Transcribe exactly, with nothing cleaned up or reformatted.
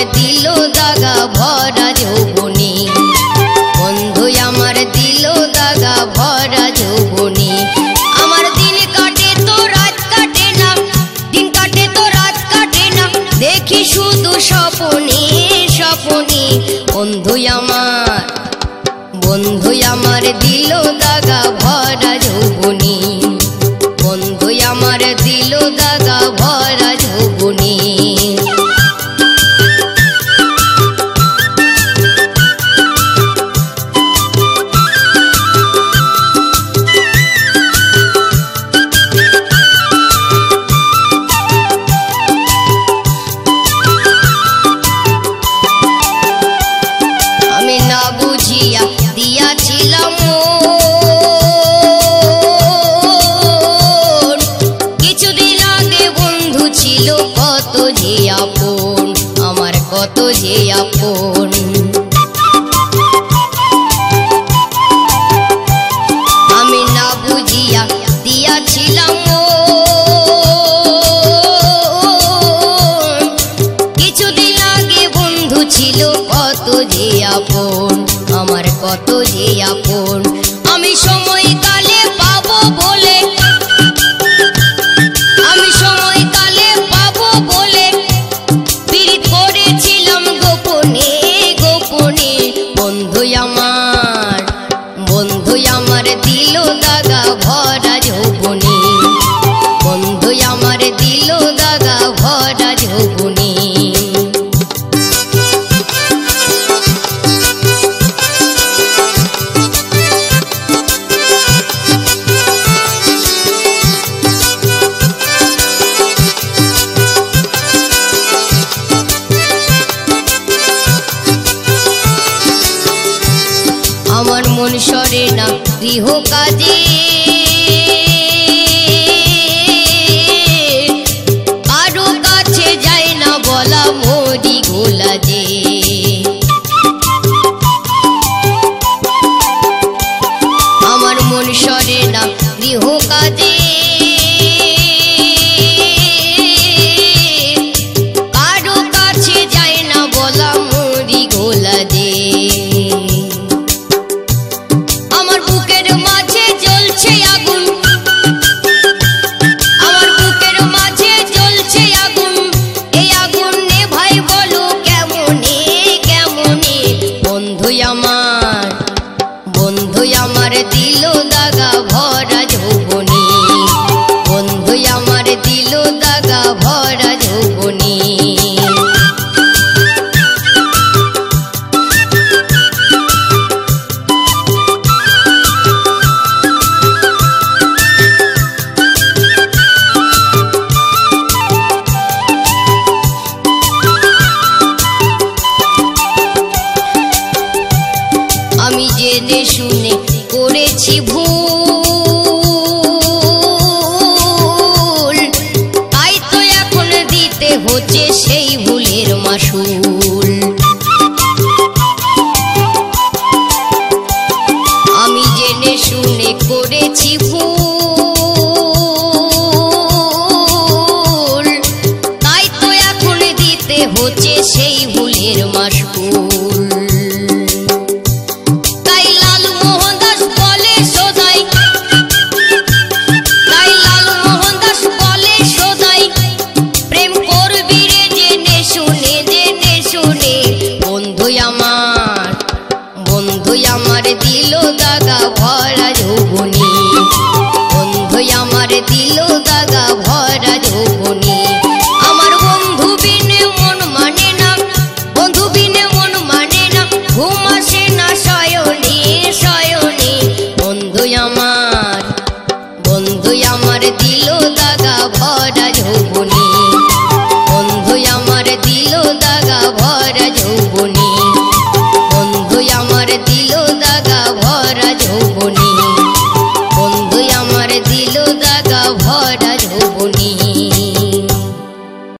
দিল দাগা ভরা যৌবনী, বন্ধু আমার দিল দাগা ভরা যৌবনী। আমার দিন কাটে তো রাত কাটে না, দিন কাটে তো রাত কাটে না, দেখি শুধু স্বপ্নে স্বপ্নে। বন্ধু আমার বন্ধু আমার দিল দাগা ভরা যৌবনী, বন্ধু আমার দিল দাগা ভরা যৌবনী। আমি না বুঝিয়া দিয়াছিলাম কিছুদিন আগে বন্ধু ছিল কত যে আপন, আমার কত যে আপন। আমি না বুঝিয়া দিয়াছিলাম কিছুদিন আগে বন্ধু ছিল কত যে আপন, আমার কত যে আপন। আমি সময় কালে পাবো বলে, আমি সময় কালে পাবো বলে পীড়িত করেছিলাম গোপনে গোপনে। বন্ধু আমার বন্ধু আমার দিল দাগা ভরা যৌবনী, বন্ধু আমার দিল দাগা ভরা যৌবনী। আমার মন সরে না গৃহ কাজে, কারো কাছে যায় না বলা মোরি গোলা যে। আমার মন সরে না গৃহ কাজে, কারো কাছে যায় না বলা মোরি গোলা যে। আমার বুকের মাঝে জ্বলছে আগুন, আমার বুকের মাঝে জ্বলছে আগুন, এই আগুন নেভাই বলো কেমনে কেমনে। বন্ধু আমার বন্ধু আমার দিল দাগা ভরা যৌবনী, বন্ধু আমার দিল দাগা ভরা যৌবনী। আমি জেনে শুনে করেছি ভুল, তাই তো এখন দিতে হচ্ছে সেই ভুলের মাসুল। আমি জেনে শুনে করেছি ভুল, তাই তো এখন দিতে হচ্ছে সেই ভুলের মাসুল। আমার দিল দাগা ভরা যৌবনী, বন্ধু আমার দিল দাগা ভরা যৌবনী। আমার বন্ধু বিনে মন মানে না, বন্ধু বিনে মন মানে না, ঘুম আসে না শয়নে শয়নে। বন্ধু আমার বন্ধু আমার দিল দাগা ভরা যৌবনী, বন্ধু আমার দিল দাগা ভরা যৌবনী, বন্ধু আমার দিল দাগা ভরা যৌবনী, বন্ধু আমার দিল দাগা ভরা যৌবনী।